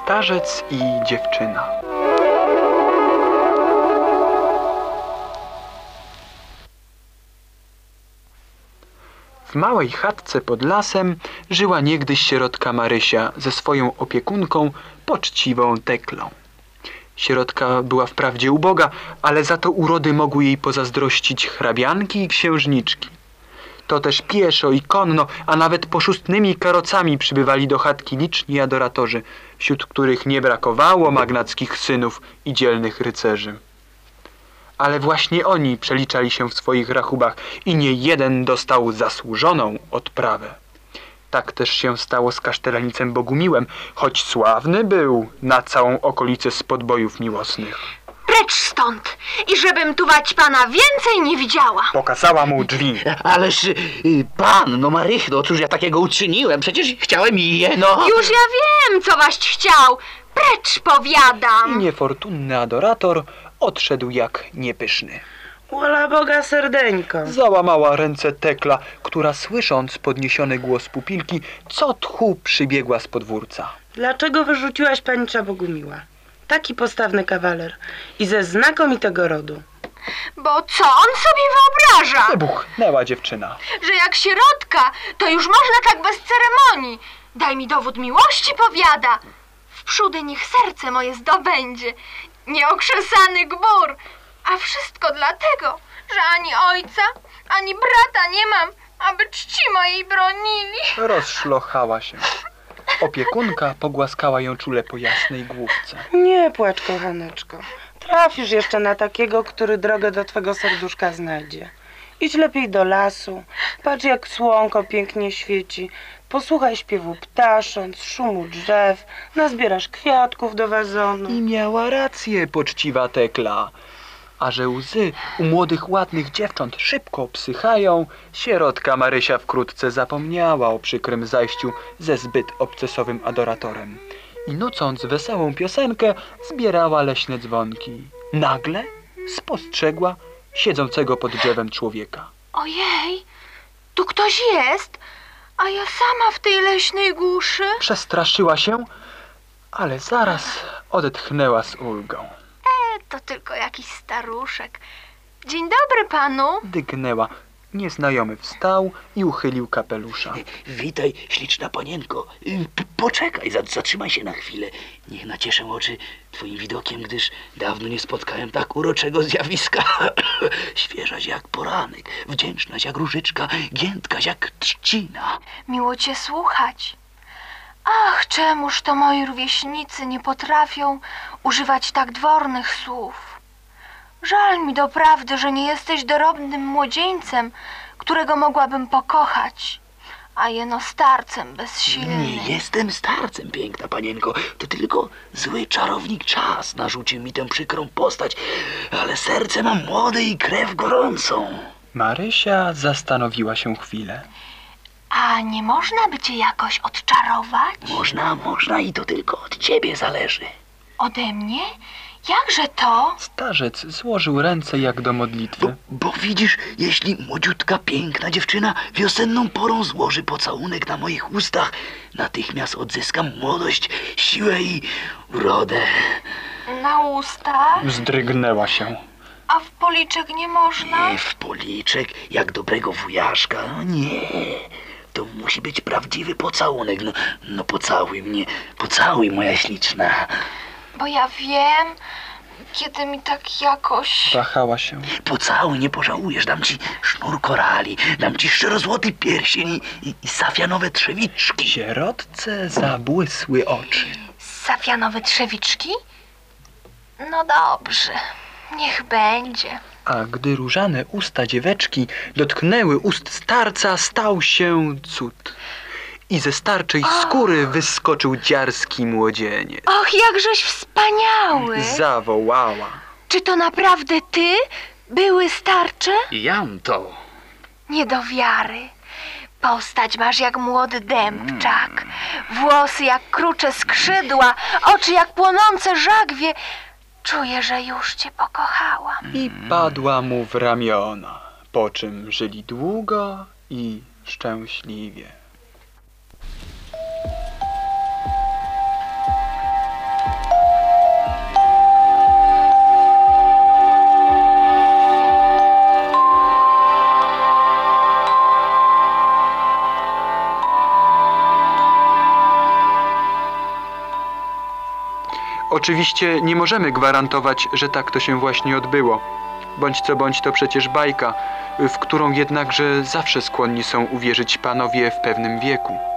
Starzec i dziewczyna. W małej chatce pod lasem żyła niegdyś sierotka Marysia ze swoją opiekunką, poczciwą Teklą. Sierotka była wprawdzie uboga, ale za to urody mogły jej pozazdrościć hrabianki i księżniczki. To też pieszo i konno, a nawet poszustnymi karocami przybywali do chatki liczni adoratorzy, wśród których nie brakowało magnackich synów i dzielnych rycerzy. Ale właśnie oni przeliczali się w swoich rachubach i nie jeden dostał zasłużoną odprawę. Tak też się stało z kasztelanicem Bogumiłem, choć sławny był na całą okolicę z podbojów miłosnych. Precz stąd i żebym tu pana więcej nie widziała. Pokazała mu drzwi. Ależ panno Marychno, cóż ja takiego uczyniłem? Przecież chciałem jeno... Już ja wiem, co waś chciał. Precz, powiadam. I niefortunny adorator odszedł jak niepyszny. Wola Boga serdeńko. Załamała ręce Tekla, która słysząc podniesiony głos pupilki, co tchu przybiegła z podwórca. Dlaczego wyrzuciłaś panicza Bogumiła? Taki postawny kawaler i ze znakomitego rodu. Bo co on sobie wyobraża? Wybuchnęła dziewczyna. Że jak sierotka, to już można tak bez ceremonii. Daj mi dowód miłości, powiada. Wprzódy niech serce moje zdobędzie. Nieokrzesany gbur. A wszystko dlatego, że ani ojca, ani brata nie mam, aby czci mojej bronili. Rozszlochała się. Opiekunka pogłaskała ją czule po jasnej główce. Nie płacz, kochaneczko. Trafisz jeszcze na takiego, który drogę do twego serduszka znajdzie. Idź lepiej do lasu. Patrz, jak słonko pięknie świeci. Posłuchaj śpiewu ptasząt, szumu drzew. Nazbierasz kwiatków do wazonu. I miała rację poczciwa Tekla. A że łzy u młodych, ładnych dziewcząt szybko psychają, sierotka Marysia wkrótce zapomniała o przykrym zajściu ze zbyt obcesowym adoratorem i nucąc wesołą piosenkę zbierała leśne dzwonki. Nagle spostrzegła siedzącego pod drzewem człowieka. Ojej, tu ktoś jest, a ja sama w tej leśnej głuszy. Przestraszyła się, ale zaraz odetchnęła z ulgą. To tylko jakiś staruszek. Dzień dobry panu. Dygnęła. Nieznajomy wstał i uchylił kapelusza. Witaj, śliczna panienko. Poczekaj, zatrzymaj się na chwilę. Niech nacieszę oczy twoim widokiem, gdyż dawno nie spotkałem tak uroczego zjawiska. Świeżaś jak poranek, wdzięcznaś jak różyczka, giętkaś jak trzcina. Miło cię słuchać. Ach, czemuż to moi rówieśnicy nie potrafią używać tak dwornych słów. Żal mi doprawdy, że nie jesteś dorobnym młodzieńcem, którego mogłabym pokochać, a jeno starcem bezsilnym. Nie jestem starcem, piękna panienko. To tylko zły czarownik czas narzucił mi tę przykrą postać, ale serce mam młode i krew gorącą. Marysia zastanowiła się chwilę. A nie można by cię jakoś odczarować? Można i to tylko od ciebie zależy. Ode mnie? Jakże to? Starzec złożył ręce jak do modlitwy. Bo widzisz, jeśli młodziutka, piękna dziewczyna wiosenną porą złoży pocałunek na moich ustach, natychmiast odzyskam młodość, siłę i urodę. Na usta? Wzdrygnęła się. A w policzek nie można? Nie w policzek, jak dobrego wujaszka. Nie, to musi być prawdziwy pocałunek. No pocałuj mnie, pocałuj, moja śliczna. Bo ja wiem, kiedy mi tak jakoś... Wahała się. Pocałuj, nie pożałujesz. Dam ci sznur korali, dam ci szczerozłoty pierścień i safianowe trzewiczki. Sierotce zabłysły oczy. Safianowe trzewiczki? No dobrze, niech będzie. A gdy różane usta dzieweczki dotknęły ust starca, stał się cud. I ze starczej skóry wyskoczył dziarski młodzieniec. Och, jakżeś wspaniały! Zawołała. Czy to naprawdę ty, były starcze? Jam to. Nie do wiary. Postać masz jak młody dębczak, włosy jak krucze skrzydła, oczy jak płonące żagwie. Czuję, że już cię pokochałam. I padła mu w ramiona, po czym żyli długo i szczęśliwie. Oczywiście nie możemy gwarantować, że tak to się właśnie odbyło. Bądź co bądź to przecież bajka, w którą jednakże zawsze skłonni są uwierzyć panowie w pewnym wieku.